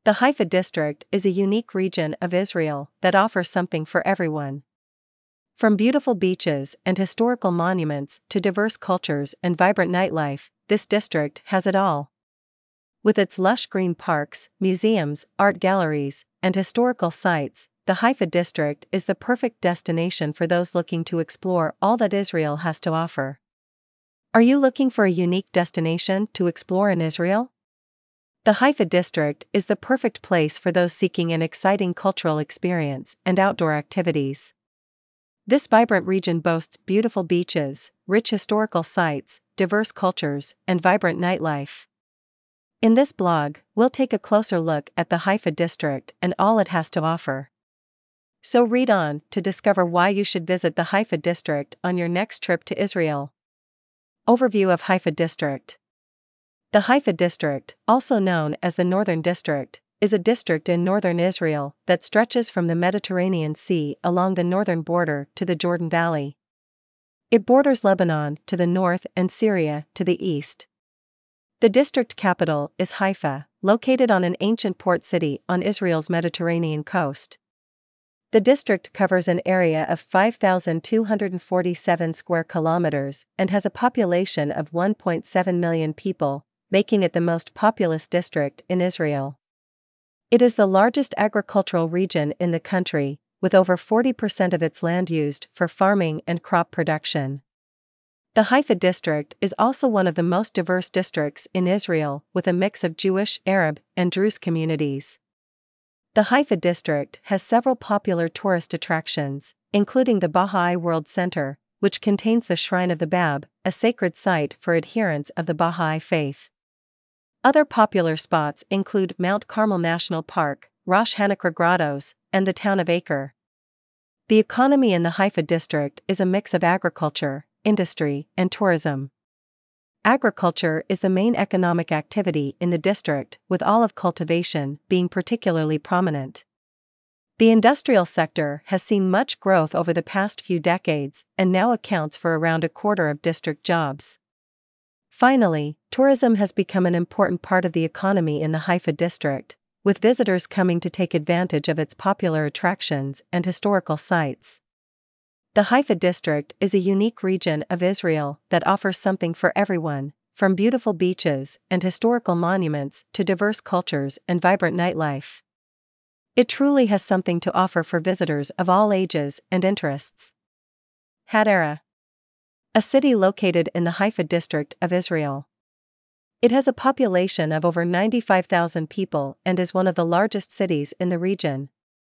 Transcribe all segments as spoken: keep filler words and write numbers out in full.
The Haifa district is a unique region of Israel that offers something for everyone. From beautiful beaches and historical monuments to diverse cultures and vibrant nightlife, this district has it all. With its lush green parks, museums, art galleries, and historical sites, the Haifa district is the perfect destination for those looking to explore all that Israel has to offer. Are you looking for a unique destination to explore in Israel? The Haifa district is the perfect place for those seeking an exciting cultural experience and outdoor activities. This vibrant region boasts beautiful beaches, rich historical sites, diverse cultures, and vibrant nightlife. In this blog, we'll take a closer look at the Haifa district and all it has to offer. So read on to discover why you should visit the Haifa district on your next trip to Israel. Overview of Haifa district. The Haifa district, also known as the Northern District, is a district in northern Israel that stretches from the Mediterranean Sea along the northern border to the Jordan Valley. It borders Lebanon to the north and Syria to the east. The district capital is Haifa, located on an ancient port city on Israel's Mediterranean coast. The district covers an area of five thousand two hundred forty-seven square kilometers and has a population of one point seven million people, making it the most populous district in Israel. It is the largest agricultural region in the country, with over forty percent of its land used for farming and crop production. The Haifa district is also one of the most diverse districts in Israel, with a mix of Jewish, Arab, and Druze communities. The Haifa district has several popular tourist attractions, including the Baha'i World Center, which contains the Shrine of the Bab, a sacred site for adherents of the Baha'i faith. Other popular spots include Mount Carmel National Park, Rosh Hanakra Grottoes, and the town of Acre. The economy in the Haifa district is a mix of agriculture, industry, and tourism. Agriculture is the main economic activity in the district, with olive cultivation being particularly prominent. The industrial sector has seen much growth over the past few decades and now accounts for around a quarter of district jobs. Finally, tourism has become an important part of the economy in the Haifa district, with visitors coming to take advantage of its popular attractions and historical sites. The Haifa district is a unique region of Israel that offers something for everyone, from beautiful beaches and historical monuments to diverse cultures and vibrant nightlife. It truly has something to offer for visitors of all ages and interests. Hadera, a city located in the Haifa district of Israel. It has a population of over ninety-five thousand people and is one of the largest cities in the region.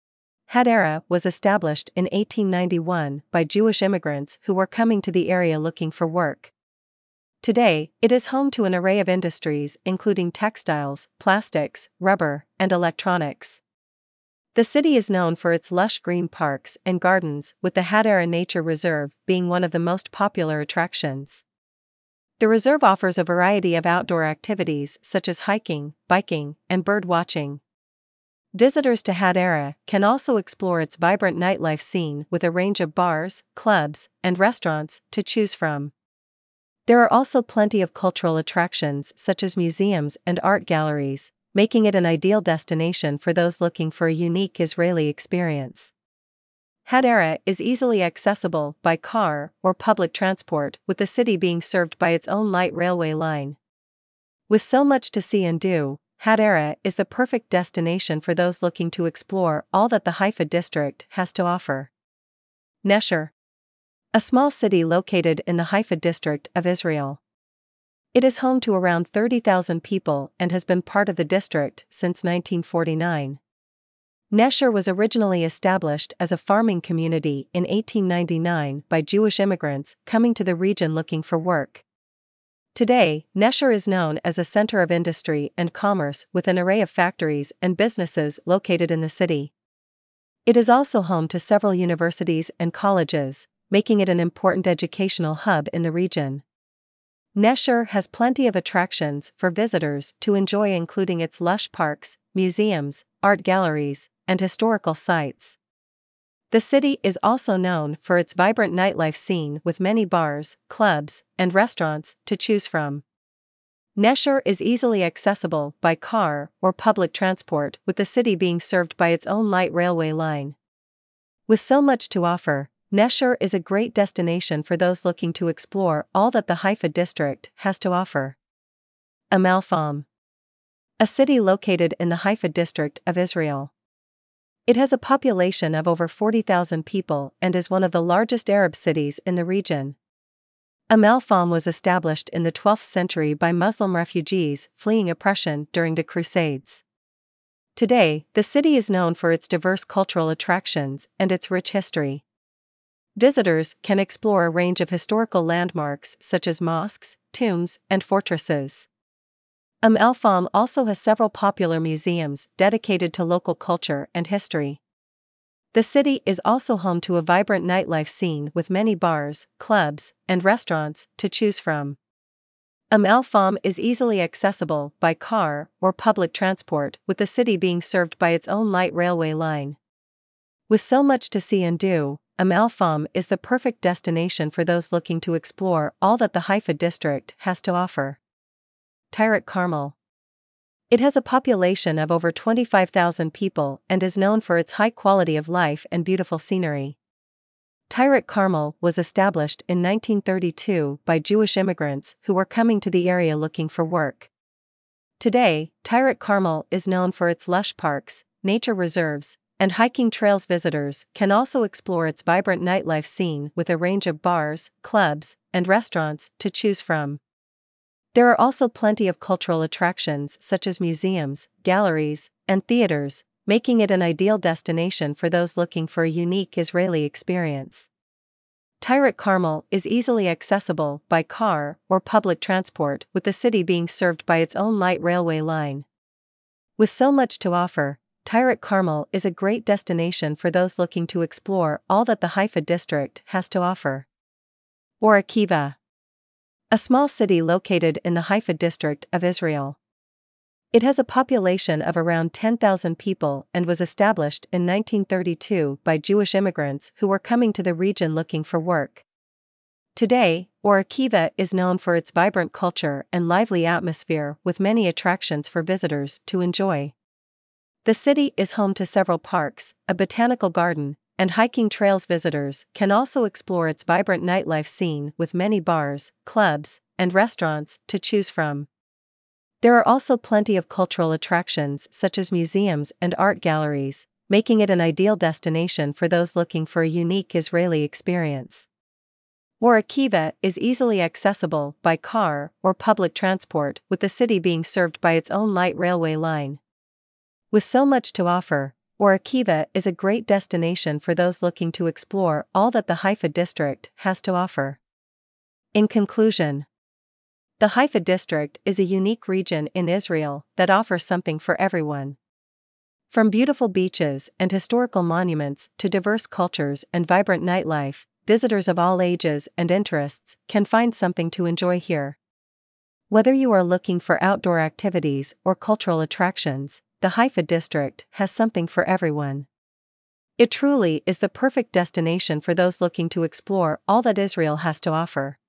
Hadera was established in eighteen ninety-one by Jewish immigrants who were coming to the area looking for work. Today, it is home to an array of industries including textiles, plastics, rubber, and electronics. The city is known for its lush green parks and gardens, with the Hadera Nature Reserve being one of the most popular attractions. The reserve offers a variety of outdoor activities such as hiking, biking, and bird watching. Visitors to Hadera can also explore its vibrant nightlife scene with a range of bars, clubs, and restaurants to choose from. There are also plenty of cultural attractions such as museums and art galleries, making it an ideal destination for those looking for a unique Israeli experience. Hadera is easily accessible by car or public transport, with the city being served by its own light railway line. With so much to see and do, Hadera is the perfect destination for those looking to explore all that the Haifa district has to offer. Nesher, a small city located in the Haifa district of Israel. It is home to around thirty thousand people and has been part of the district since nineteen forty-nine. Nesher was originally established as a farming community in eighteen ninety-nine by Jewish immigrants coming to the region looking for work. Today, Nesher is known as a center of industry and commerce with an array of factories and businesses located in the city. It is also home to several universities and colleges, making it an important educational hub in the region. Nesher has plenty of attractions for visitors to enjoy, including its lush parks, museums, art galleries, and historical sites. The city is also known for its vibrant nightlife scene with many bars, clubs, and restaurants to choose from. Neshur is easily accessible by car or public transport, with the city being served by its own light railway line. With so much to offer, Neshur is a great destination for those looking to explore all that the Haifa district has to offer. Amalfam, a city located in the Haifa district of Israel. It has a population of over forty thousand people and is one of the largest Arab cities in the region. Amalfam was established in the twelfth century by Muslim refugees fleeing oppression during the Crusades. Today, the city is known for its diverse cultural attractions and its rich history. Visitors can explore a range of historical landmarks such as mosques, tombs, and fortresses. Amalfam also has several popular museums dedicated to local culture and history. The city is also home to a vibrant nightlife scene with many bars, clubs, and restaurants to choose from. Amalfam is easily accessible by car or public transport, with the city being served by its own light railway line. With so much to see and do, Amalfam is the perfect destination for those looking to explore all that the Haifa district has to offer. Tirit Carmel. It has a population of over twenty-five thousand people and is known for its high quality of life and beautiful scenery. Tirit Carmel was established in nineteen thirty-two by Jewish immigrants who were coming to the area looking for work. Today, Tirit Carmel is known for its lush parks, nature reserves, and hiking trails. Visitors can also explore its vibrant nightlife scene with a range of bars, clubs, and restaurants to choose from. There are also plenty of cultural attractions such as museums, galleries, and theaters, making it an ideal destination for those looking for a unique Israeli experience. Tirit Carmel is easily accessible by car or public transport, with the city being served by its own light railway line. With so much to offer, Tirit Carmel is a great destination for those looking to explore all that the Haifa district has to offer. Or Akiva, a small city located in the Haifa district of Israel. It has a population of around ten thousand people and was established in nineteen thirty-two by Jewish immigrants who were coming to the region looking for work. Today, Or Akiva is known for its vibrant culture and lively atmosphere, with many attractions for visitors to enjoy. The city is home to several parks, a botanical garden, and hiking trails. Visitors can also explore its vibrant nightlife scene with many bars, clubs, and restaurants to choose from. There are also plenty of cultural attractions such as museums and art galleries, making it an ideal destination for those looking for a unique Israeli experience. Or Akiva is easily accessible by car or public transport, with the city being served by its own light railway line. With so much to offer, Or Akiva is a great destination for those looking to explore all that the Haifa district has to offer. In conclusion, the Haifa district is a unique region in Israel that offers something for everyone. From beautiful beaches and historical monuments to diverse cultures and vibrant nightlife, visitors of all ages and interests can find something to enjoy here. Whether you are looking for outdoor activities or cultural attractions, the Haifa district has something for everyone. It truly is the perfect destination for those looking to explore all that Israel has to offer.